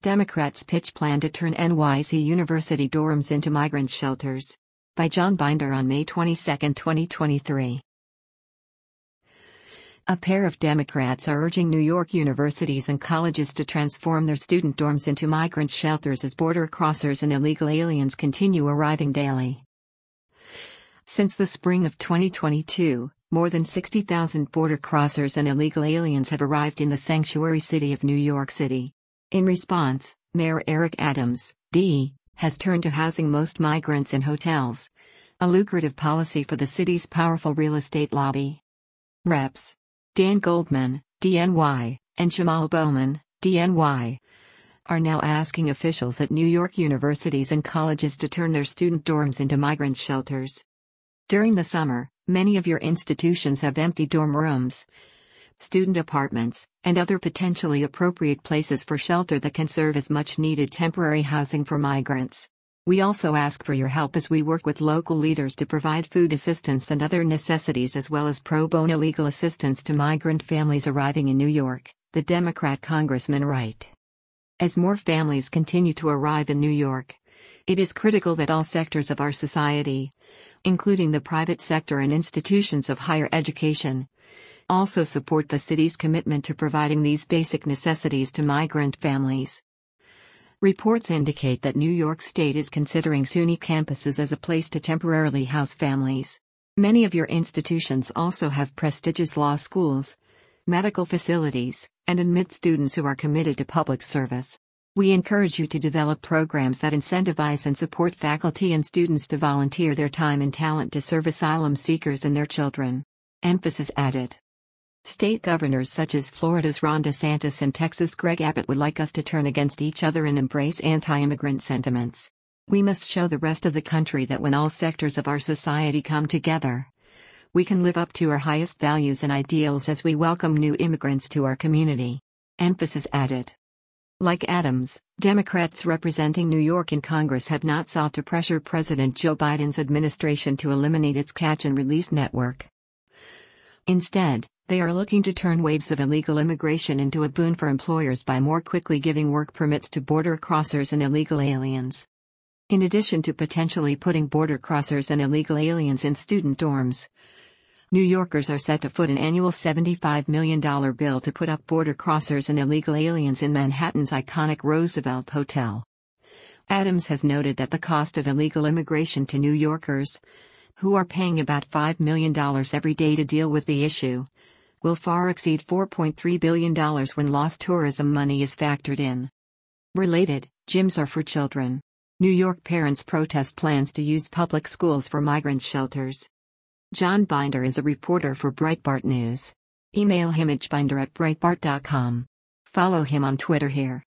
Democrats pitch plan to turn NYC University dorms into migrant shelters. By John Binder on May 22, 2023. A pair of Democrats are urging New York universities and colleges to transform their student dorms into migrant shelters as border crossers and illegal aliens continue arriving daily. Since the spring of 2022, more than 60,000 border crossers and illegal aliens have arrived in the sanctuary city of New York City. In response, Mayor Eric Adams, D., has turned to housing most migrants in hotels, a lucrative policy for the city's powerful real estate lobby. Reps. Dan Goldman, DNY, and Jamal Bowman, DNY, are now asking officials at New York universities and colleges to turn their student dorms into migrant shelters. During the summer, many of your institutions have empty dorm rooms, student apartments, and other potentially appropriate places for shelter that can serve as much-needed temporary housing for migrants. We also ask for your help as we work with local leaders to provide food assistance and other necessities as well as pro bono legal assistance to migrant families arriving in New York, the Democrat congressman wrote. As more families continue to arrive in New York, it is critical that all sectors of our society, including the private sector and institutions of higher education, also support the city's commitment to providing these basic necessities to migrant families. Reports indicate that New York State is considering SUNY campuses as a place to temporarily house families. Many of your institutions also have prestigious law schools, medical facilities, and admit students who are committed to public service. We encourage you to develop programs that incentivize and support faculty and students to volunteer their time and talent to serve asylum seekers and their children. Emphasis added. State governors such as Florida's Ron DeSantis and Texas' Greg Abbott would like us to turn against each other and embrace anti-immigrant sentiments. We must show the rest of the country that when all sectors of our society come together, we can live up to our highest values and ideals as we welcome new immigrants to our community. Emphasis added. Like Adams, Democrats representing New York in Congress have not sought to pressure President Joe Biden's administration to eliminate its catch-and-release network. Instead, they are looking to turn waves of illegal immigration into a boon for employers by more quickly giving work permits to border crossers and illegal aliens. In addition to potentially putting border crossers and illegal aliens in student dorms, New Yorkers are set to foot an annual $75 million bill to put up border crossers and illegal aliens in Manhattan's iconic Roosevelt Hotel. Adams has noted that the cost of illegal immigration to New Yorkers, who are paying about $5 million every day to deal with the issue, will far exceed $4.3 billion when lost tourism money is factored in. Related, gyms are for children. New York parents protest plans to use public schools for migrant shelters. John Binder is a reporter for Breitbart News. Email him at binder@breitbart.com. Follow him on Twitter here.